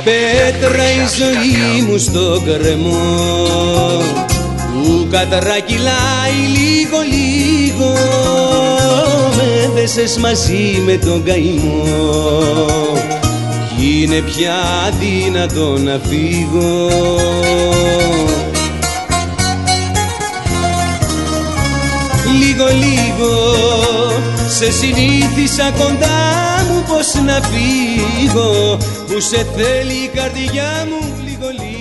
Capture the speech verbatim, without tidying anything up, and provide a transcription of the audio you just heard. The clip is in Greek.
πέτρα η ζωή μου στο κρεμό, που κατρακυλάει λίγο λίγο, με δέσες μαζί με τον καημό, κι είναι πια αδύνατο να φύγω. Λίγο λίγο σε συνήθισα κοντά μου, πως να φύγω, που σε θέλει η καρδιά μου λίγο λίγο.